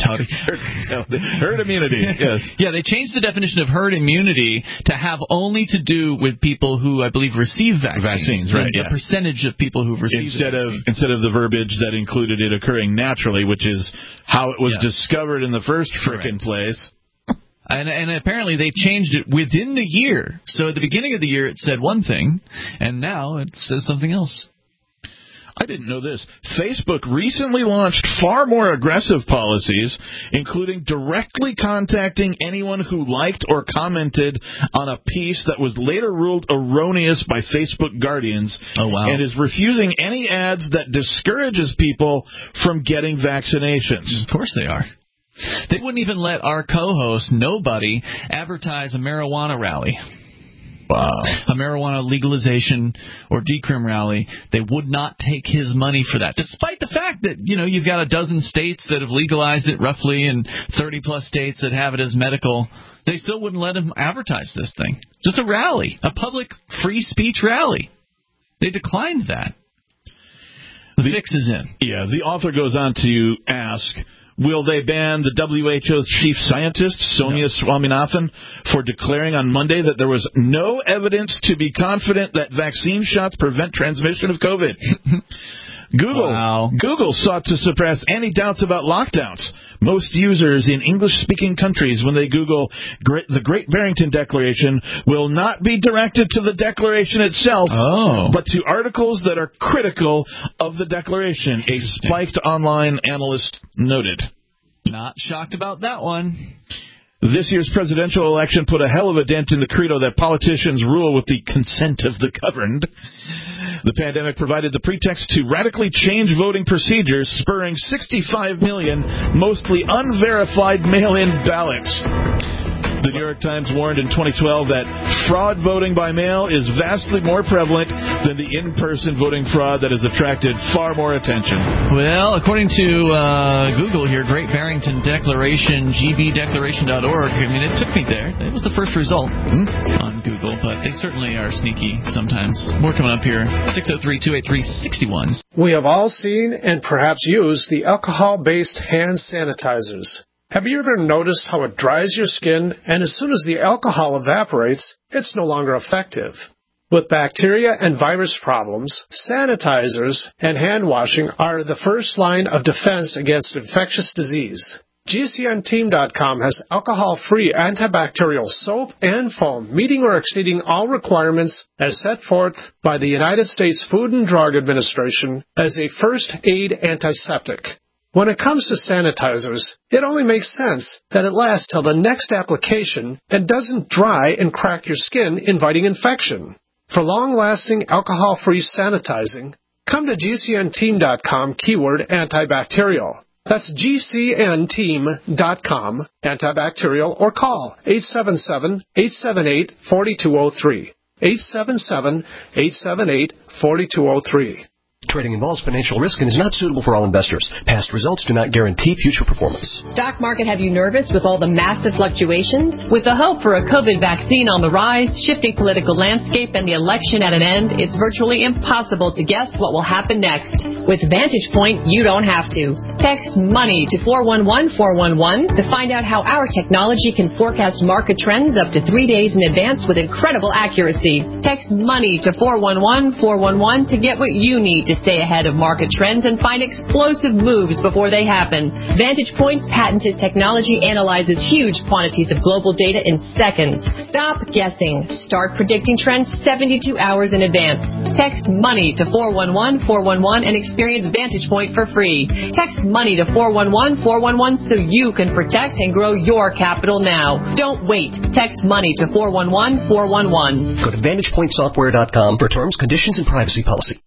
Speaker 4: Herd immunity, yes.
Speaker 3: Yeah, they changed the definition of herd immunity to have only to do with people who, I believe, receive vaccines.
Speaker 4: Right,
Speaker 3: the percentage of people who receive
Speaker 4: instead of the verbiage that included it occurring naturally, which is how it was discovered in the first frickin' place.
Speaker 3: And apparently they changed it within the year. So at the beginning of the year it said one thing, and now it says something else.
Speaker 4: I didn't know this. Facebook recently launched far more aggressive policies, including directly contacting anyone who liked or commented on a piece that was later ruled erroneous by Facebook guardians, and is refusing any ads that discourages people from getting vaccinations.
Speaker 3: Of course they are. They wouldn't even let our co-host, Nobody, advertise a marijuana rally.
Speaker 4: Wow.
Speaker 3: A marijuana legalization or decrim rally. They would not take his money for that, despite the fact that, you've got a dozen states that have legalized it roughly and 30-plus states that have it as medical. They still wouldn't let him advertise this thing. Just a rally, a public free speech rally. They declined that. The fix is in.
Speaker 4: Yeah, the author goes on to ask, will they ban the WHO's chief scientist, Sonia Swaminathan, for declaring on Monday that there was no evidence to be confident that vaccine shots prevent transmission of COVID? Google sought to suppress any doubts about lockdowns. Most users in English-speaking countries, when they Google the Great Barrington Declaration, will not be directed to the declaration itself, but to articles that are critical of the declaration, a spiked online analyst noted.
Speaker 3: Not shocked about that one.
Speaker 4: This year's presidential election put a hell of a dent in the credo that politicians rule with the consent of the governed. The pandemic provided the pretext to radically change voting procedures, spurring 65 million, mostly unverified mail-in ballots. The New York Times warned in 2012 that fraud voting by mail is vastly more prevalent than the in-person voting fraud that has attracted far more attention.
Speaker 3: Well, according to Google here, Great Barrington Declaration, gbdeclaration.org, I mean, it took me there. It was the first result on Google, but they certainly are sneaky sometimes. More coming up here, 603-283-61.
Speaker 17: We have all seen and perhaps used the alcohol-based hand sanitizers. Have you ever noticed how it dries your skin, and as soon as the alcohol evaporates, it's no longer effective? With bacteria and virus problems, sanitizers and hand washing are the first line of defense against infectious disease. GCNteam.com has alcohol-free antibacterial soap and foam meeting or exceeding all requirements as set forth by the United States Food and Drug Administration as a first aid antiseptic. When it comes to sanitizers, it only makes sense that it lasts till the next application and doesn't dry and crack your skin, inviting infection. For long-lasting alcohol-free sanitizing, come to GCNteam.com keyword antibacterial. That's GCNteam.com antibacterial or call 877-878-4203. 877-878-4203.
Speaker 18: Trading involves financial risk and is not suitable for all investors. Past results do not guarantee future performance.
Speaker 19: Stock market have you nervous with all the massive fluctuations? With the hope for a COVID vaccine on the rise, shifting political landscape, and the election at an end, it's virtually impossible to guess what will happen next. With Vantage Point, you don't have to. Text MONEY to 411411 to find out how our technology can forecast market trends up to 3 days in advance with incredible accuracy. Text MONEY to 411411 to get what you need to stay ahead of market trends and find explosive moves before they happen. Vantage Point's patented technology analyzes huge quantities of global data in seconds. Stop guessing. Start predicting trends 72 hours in advance. Text MONEY to 411-411 and experience Vantage Point for free. Text MONEY to 411-411 so you can protect and grow your capital now. Don't wait. Text MONEY to 411-411.
Speaker 18: Go to VantagePointSoftware.com for terms, conditions, and privacy policy.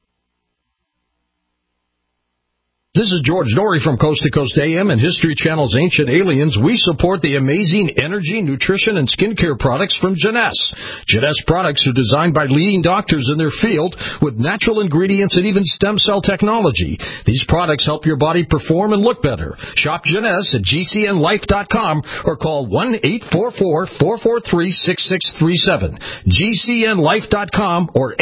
Speaker 20: This is George Norrie from Coast to Coast AM and History Channel's Ancient Aliens. We support the amazing energy, nutrition, and skincare products from Jeunesse. Jeunesse products are designed by leading doctors in their field with natural ingredients and even stem cell technology. These products help your body perform and look better. Shop Jeunesse at GCNlife.com or call 1-844-443-6637. GCNlife.com or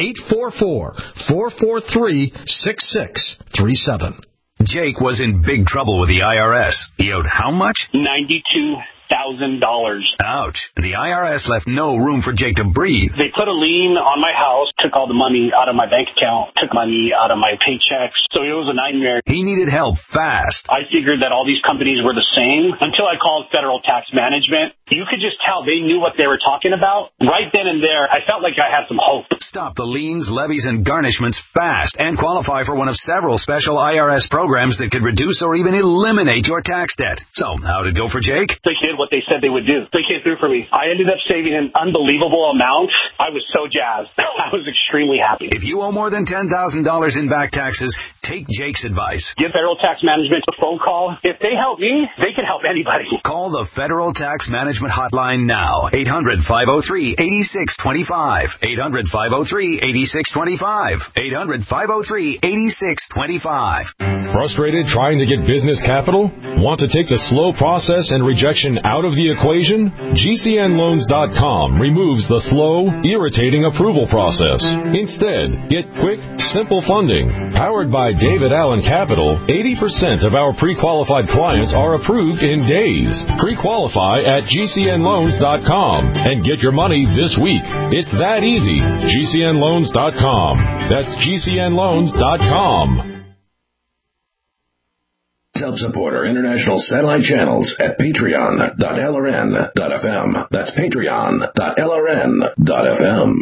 Speaker 20: 844-443-6637.
Speaker 14: Jake was in big trouble with the IRS. He owed how much?
Speaker 8: $92,000.
Speaker 14: Ouch. The IRS left no room for Jake to breathe.
Speaker 8: They put a lien on my house, took all the money out of my bank account, took money out of my paychecks. So it was a nightmare.
Speaker 14: He needed help fast.
Speaker 8: I figured that all these companies were the same until I called Federal Tax Management. You could just tell they knew what they were talking about. Right then and there, I felt like I had some hope.
Speaker 14: Stop the liens, levies, and garnishments fast and qualify for one of several special IRS programs that could reduce or even eliminate your tax debt. So, how'd it go for Jake?
Speaker 8: They did what they said they would do. They came through for me. I ended up saving an unbelievable amount. I was so jazzed. I was extremely happy.
Speaker 14: If you owe more than $10,000 in back taxes, take Jake's advice.
Speaker 8: Give Federal Tax Management a phone call. If they help me, they can help anybody.
Speaker 14: Call the Federal Tax Management Hotline now. 800-503-8625. 800-503-8625. 800-503-8625.
Speaker 21: Frustrated trying to get business capital? Want to take the slow process and rejection out of the equation? GCNloans.com removes the slow, irritating approval process. Instead, get quick, simple funding. Powered by David Allen Capital, 80% of our pre-qualified clients are approved in days. Pre-qualify at GCNloans.com and get your money this week. It's that easy. GCNloans.com. That's GCNloans.com.
Speaker 2: Help support our international satellite channels at patreon.lrn.fm. That's patreon.lrn.fm.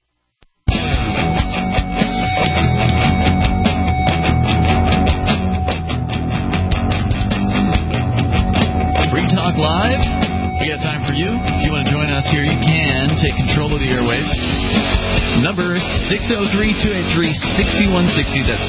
Speaker 3: Free Talk Live. We got time for you. If you want to join us here, you can take control of the airwaves. Number is 603-283-6160. That's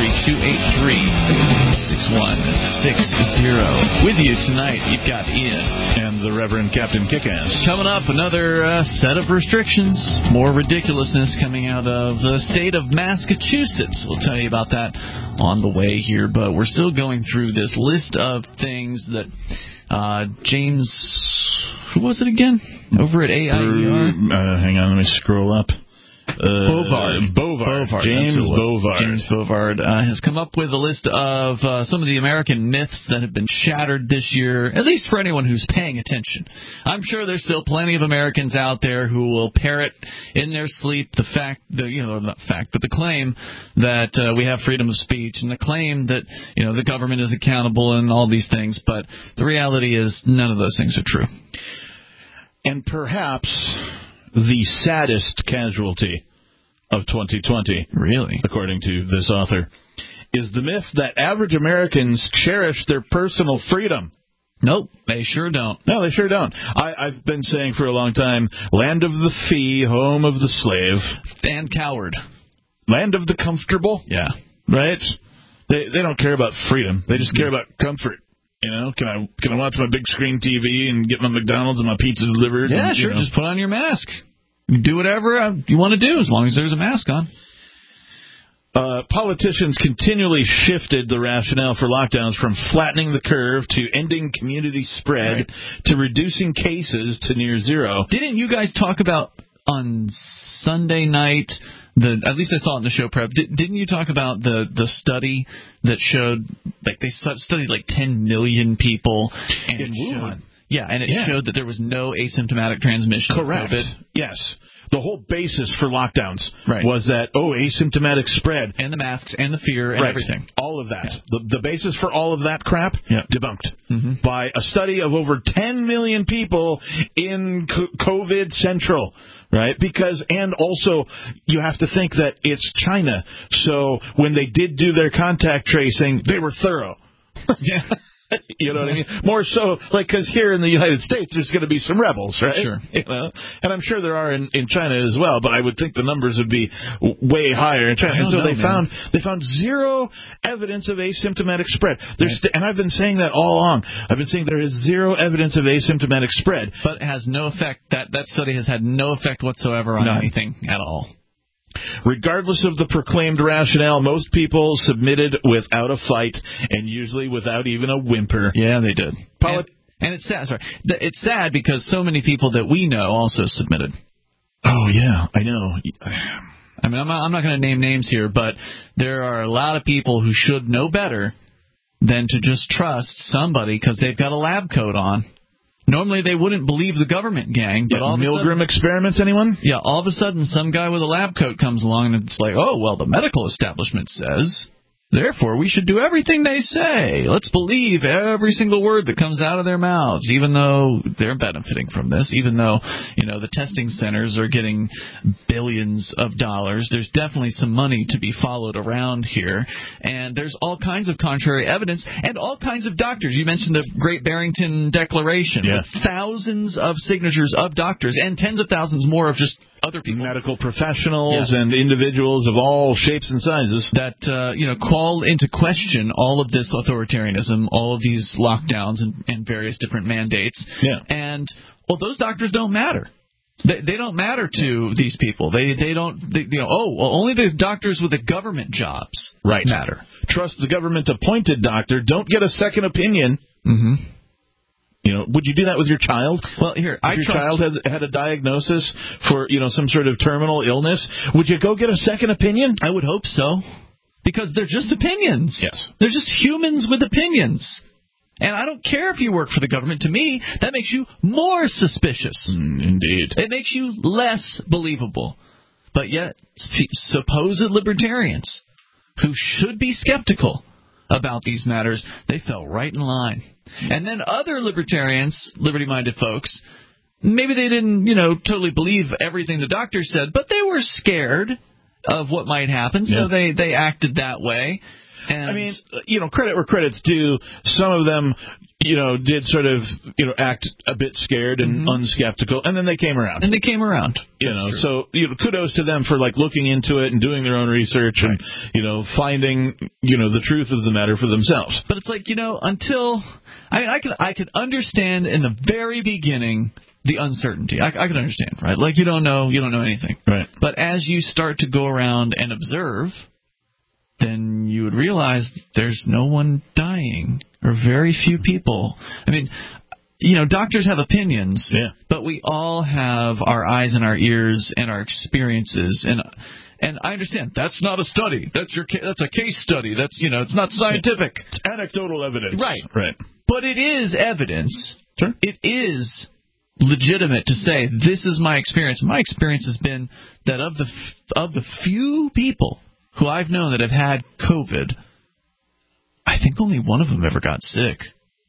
Speaker 3: 603-283-6160. With you tonight, you've got Ian.
Speaker 4: And the Reverend Captain Kickass.
Speaker 3: Coming up, another set of restrictions. More ridiculousness coming out of the state of Massachusetts. We'll tell you about that on the way here. But we're still going through this list of things that James... Who was it again? Over at AIER?
Speaker 4: Hang on, let me scroll up.
Speaker 3: Bovard.
Speaker 4: James Bovard.
Speaker 3: James Bovard has come up with a list of some of the American myths that have been shattered this year, at least for anyone who's paying attention. I'm sure there's still plenty of Americans out there who will parrot in their sleep the claim that we have freedom of speech and the claim that the government is accountable and all these things. But the reality is none of those things are true.
Speaker 4: And perhaps the saddest casualty of 2020,
Speaker 3: really,
Speaker 4: according to this author, is the myth that average Americans cherish their personal freedom.
Speaker 3: Nope, they sure don't.
Speaker 4: No, they sure don't. I've been saying for a long time, land of the free, home of the slave.
Speaker 3: And coward.
Speaker 4: Land of the comfortable.
Speaker 3: Yeah.
Speaker 4: Right? They don't care about freedom. They just care about comfort. Can I watch my big screen TV and get my McDonald's and my pizza delivered?
Speaker 3: Yeah,
Speaker 4: and,
Speaker 3: sure. Just put on your mask. Do whatever you want to do as long as there's a mask on.
Speaker 4: Politicians continually shifted the rationale for lockdowns from flattening the curve to ending community spread to reducing cases to near zero.
Speaker 3: Didn't you guys talk about on Sunday night? At least I saw it in the show prep. Didn't you talk about the study that showed, like, they studied like 10 million people and
Speaker 4: in Wuhan?
Speaker 3: Yeah, and it showed that there was no asymptomatic transmission.
Speaker 4: Correct.
Speaker 3: Of COVID.
Speaker 4: Yes. The whole basis for lockdowns was that, asymptomatic spread.
Speaker 3: And the masks and the fear and everything.
Speaker 4: All of that. Yeah. The basis for all of that crap, debunked by a study of over 10 million people in COVID Central. Right? And also, you have to think that it's China. So when they did do their contact tracing, they were thorough. Yeah. You know what I mean? More so, because here in the United States, there's going to be some rebels, right?
Speaker 3: Sure.
Speaker 4: And I'm sure there are in China as well, but I would think the numbers would be way higher in China. And so they found zero evidence of asymptomatic spread. And I've been saying that all along. I've been saying there is zero evidence of asymptomatic spread.
Speaker 3: But it has no effect. That study has had no effect whatsoever on anything at all.
Speaker 4: Regardless of the proclaimed rationale, most people submitted without a fight and usually without even a whimper.
Speaker 3: Yeah, they did. And it's sad. Sorry, it's sad because so many people that we know also submitted.
Speaker 4: Oh yeah, I know.
Speaker 3: I mean, I'm not going to name names here, but there are a lot of people who should know better than to just trust somebody because they've got a lab coat on. Normally they wouldn't believe the government gang, but all of a sudden,
Speaker 4: Milgram experiments, anyone?
Speaker 3: Yeah, all of a sudden some guy with a lab coat comes along and it's like, oh, well, the medical establishment says, therefore we should do everything they say. Let's believe every single word that comes out of their mouths, even though they're benefiting from this, even though, the testing centers are getting billions of dollars. There's definitely some money to be followed around here, and there's all kinds of contrary evidence and all kinds of doctors. You mentioned the Great Barrington Declaration, with thousands of signatures of doctors and tens of thousands more of just other people,
Speaker 4: medical professionals and individuals of all shapes and sizes
Speaker 3: that call into question all of this authoritarianism, all of these lockdowns and various different mandates. Yeah. And those doctors don't matter. They don't matter to these people. They don't. Only the doctors with the government jobs matter.
Speaker 4: Trust the government appointed doctor. Don't get a second opinion. Mm-hmm. Would you do that with your child?
Speaker 3: Well, here,
Speaker 4: if your child had a diagnosis for, some sort of terminal illness, would you go get a second opinion?
Speaker 3: I would hope so. Because they're just opinions.
Speaker 4: Yes.
Speaker 3: They're just humans with opinions. And I don't care if you work for the government. To me, that makes you more suspicious.
Speaker 4: Indeed.
Speaker 3: It makes you less believable. But yet, supposed libertarians who should be skeptical about these matters, they fell right in line. And then other libertarians, liberty-minded folks, maybe they didn't, totally believe everything the doctor said, but they were scared of what might happen, so they acted that way. And
Speaker 4: I mean, credit where credit's due. Some of them, did sort of, act a bit scared and unskeptical, and then they came around. So kudos to them for looking into it and doing their own research and finding the truth of the matter for themselves.
Speaker 3: But it's until I could understand in the very beginning the uncertainty. I can understand, right? You don't know anything,
Speaker 4: right?
Speaker 3: But as you start to go around and observe, then you would realize there's no one dying, or very few people. I mean, doctors have opinions, but we all have our eyes and our ears and our experiences. And I understand that's not a study. That's a case study. That's it's not scientific.
Speaker 4: It's anecdotal evidence.
Speaker 3: Right. But it is evidence. Sure. It is legitimate to say this is my experience. My experience has been that of the few people who I've known that have had COVID, I think only one of them ever got sick.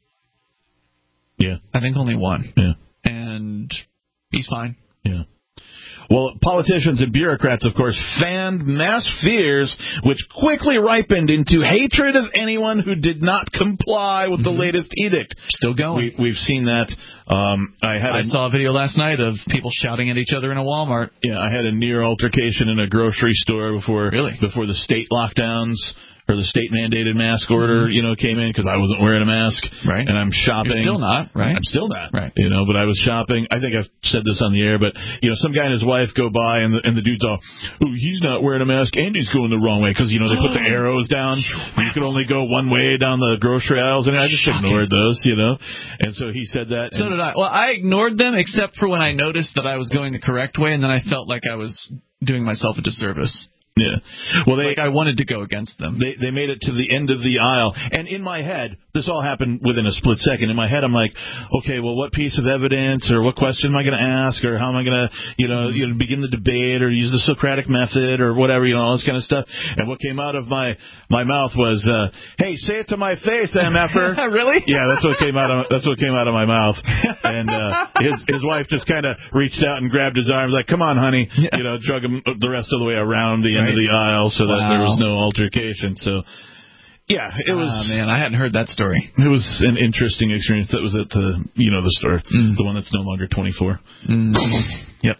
Speaker 4: Yeah.
Speaker 3: I think only one.
Speaker 4: Yeah.
Speaker 3: And he's fine.
Speaker 4: Yeah. Well, politicians and bureaucrats, of course, fanned mass fears, which quickly ripened into hatred of anyone who did not comply with the latest edict.
Speaker 3: Still going.
Speaker 4: We've seen that.
Speaker 3: I saw a video last night of people shouting at each other in a Walmart.
Speaker 4: Yeah, I had a near altercation in a grocery store before the state lockdowns. Or the state-mandated mask order, came in because I wasn't wearing a mask.
Speaker 3: Right.
Speaker 4: And I'm shopping.
Speaker 3: You're still not, right?
Speaker 4: I'm still not.
Speaker 3: Right.
Speaker 4: But I was shopping. I think I've said this on the air, but, some guy and his wife go by, and the dude's all, oh, he's not wearing a mask, and he's going the wrong way. Because, they put the arrows down. You can only go one way down the grocery aisles. And I just ignored those, And so he said that.
Speaker 3: So did I. Well, I ignored them except for when I noticed that I was going the correct way, and then I felt like I was doing myself a disservice.
Speaker 4: Yeah. Well,
Speaker 3: I wanted to go against them.
Speaker 4: They made it to the end of the aisle, and in my head, this all happened within a split second. In my head, I'm like, okay, well, what piece of evidence or what question am I going to ask, or how am I going to, begin the debate or use the Socratic method or whatever, all this kind of stuff. And what came out of my mouth was, hey, say it to my face, MFer.
Speaker 3: Really?
Speaker 4: Yeah, that's what came out of my mouth. And his wife just kind of reached out and grabbed his arms, like, come on, honey, drug him the rest of the way around the end of the aisle so that there was no altercation. So, yeah, it was.
Speaker 3: Oh, man, I hadn't heard that story.
Speaker 4: It was an interesting experience. That was at the store, the one that's no longer 24. Yep.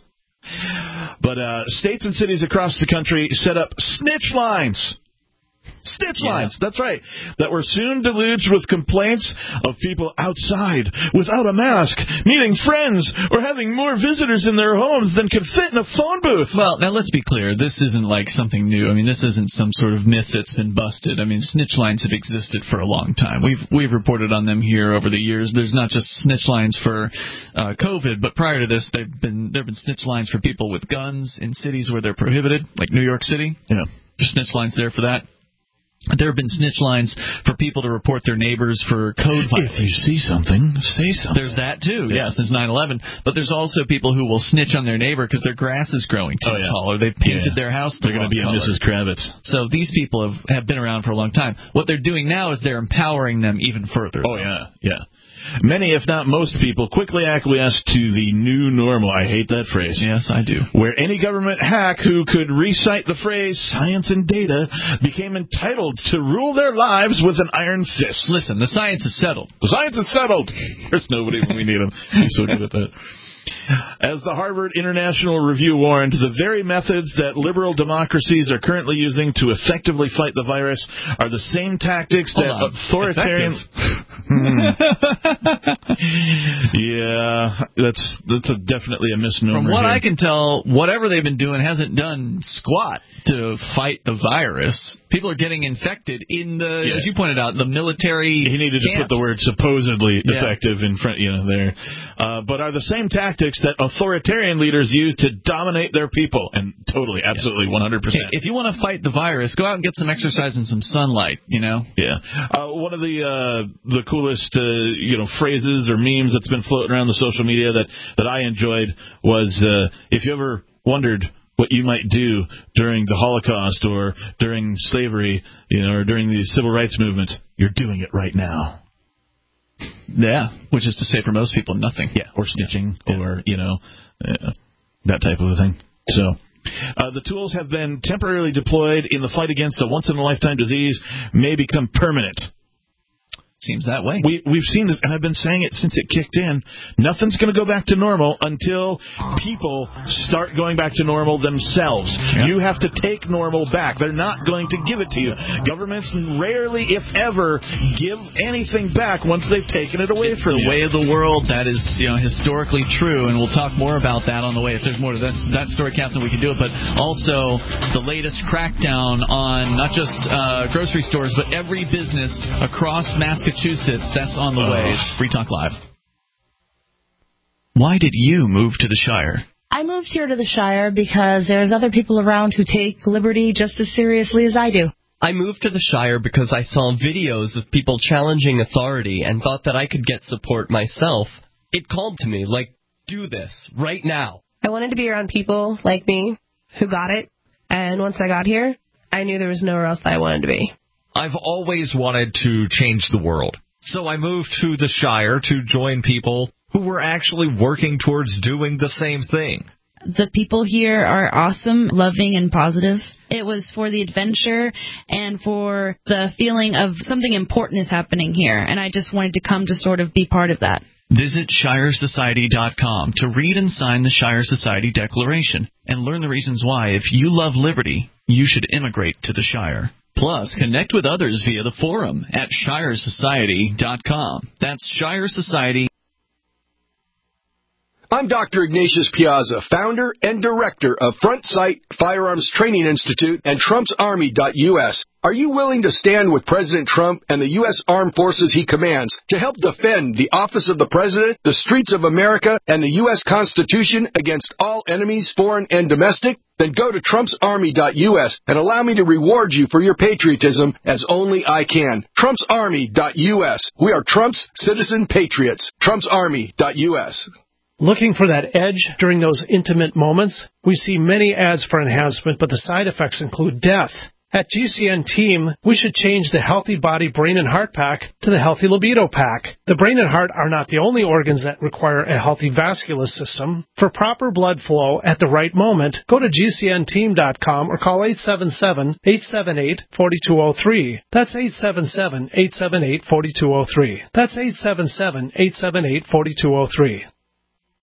Speaker 4: But states and cities across the country set up snitch lines. Snitch lines, that's right, that were soon deluged with complaints of people outside without a mask, meeting friends, or having more visitors in their homes than could fit in a phone booth.
Speaker 3: Well, now let's be clear. This isn't like something new. I mean, this isn't some sort of myth that's been busted. I mean, snitch lines have existed for a long time. We've reported on them here over the years. There's not just snitch lines for COVID, but prior to this, there have been snitch lines for people with guns in cities where they're prohibited, like New York City.
Speaker 4: Yeah,
Speaker 3: there's snitch lines there for that. There have been snitch lines for people to report their neighbors for code violations.
Speaker 4: If you see something, say something.
Speaker 3: There's that, too, since 9/11. But there's also people who will snitch on their neighbor because their grass is growing too tall, or they've painted their house the wrong color. They're going to be a Mrs.
Speaker 4: Kravitz.
Speaker 3: So these people have been around for a long time. What they're doing now is they're empowering them even further.
Speaker 4: Oh, yeah. Many, if not most people, quickly acquiesced to the new normal. I hate that phrase.
Speaker 3: Yes, I do.
Speaker 4: Where any government hack who could recite the phrase science and data became entitled to rule their lives with an iron fist.
Speaker 3: Listen, the science is settled.
Speaker 4: The science is settled. There's nobody when we need him. He's so good at that. As the Harvard International Review warned, the very methods that liberal democracies are currently using to effectively fight the virus are the same tactics that authoritarian... Yeah, that's definitely a misnomer.
Speaker 3: From what
Speaker 4: here.
Speaker 3: I can tell, whatever they've been doing hasn't done squat to fight the virus. People are getting infected in the, as you pointed out, the military
Speaker 4: He needed
Speaker 3: camps.
Speaker 4: to put the word supposedly effective in front, there. But are the same tactics that authoritarian leaders use to dominate their people. And totally, absolutely, 100%.
Speaker 3: If you want to fight the virus, go out and get some exercise and some sunlight,
Speaker 4: Yeah. One of the coolest, phrases or memes that's been floating around the social media that I enjoyed was, if you ever wondered what you might do during the Holocaust or during slavery, or during the civil rights movement, you're doing it right now.
Speaker 3: Yeah, which is to say for most people, nothing.
Speaker 4: Yeah, or snitching, or, that type of a thing. So, the tools have been temporarily deployed in the fight against a once-in-a-lifetime disease may become permanent.
Speaker 3: Seems that way.
Speaker 4: We've seen this, and I've been saying it since it kicked in. Nothing's going to go back to normal until people start going back to normal themselves. Yeah. You have to take normal back. They're not going to give it to you. Governments rarely, if ever, give anything back once they've taken it away from you.
Speaker 3: The way of the world, that is historically true, and we'll talk more about that on the way. If there's more to that story, Captain, we can do it. But also the latest crackdown on not just grocery stores, but every business across Massachusetts. That's on the way. It's Free Talk Live. Why did you move to the Shire?
Speaker 6: I moved here to the Shire because there's other people around who take liberty just as seriously as I do.
Speaker 22: I moved to the Shire because I saw videos of people challenging authority and thought that I could get support myself. It called to me, like, do this, right now.
Speaker 23: I wanted to be around people like me who got it, and once I got here, I knew there was nowhere else that I wanted to be.
Speaker 7: I've always wanted to change the world, so I moved to the Shire to join people who were actually working towards doing the same thing.
Speaker 24: The people here are awesome, loving, and positive. It was for the adventure and for the feeling of something important is happening here, and I just wanted to come to sort of be part of that.
Speaker 3: Visit ShireSociety.com to read and sign the Shire Society Declaration and learn the reasons why, if you love liberty, you should immigrate to the Shire. Plus, connect with others via the forum at ShireSociety.com. That's Shire Society.
Speaker 5: I'm Dr. Ignatius Piazza, founder and director of Front Sight Firearms Training Institute and TrumpsArmy.us. Are you willing to stand with President Trump and the U.S. Armed Forces he commands to help defend the office of the President, the streets of America, and the U.S. Constitution against all enemies, foreign and domestic? Then go to TrumpsArmy.us and allow me to reward you for your patriotism as only I can. TrumpsArmy.us. We are Trump's citizen patriots. TrumpsArmy.us.
Speaker 17: Looking for that edge during those intimate moments? We see many ads for enhancement, but the side effects include death. At GCN Team, we should change the Healthy Body Brain and Heart Pack to the Healthy Libido Pack. The brain and heart are not the only organs that require a healthy vascular system. For proper blood flow at the right moment, go to GCNteam.com or call 877-878-4203. That's 877-878-4203. That's 877-878-4203.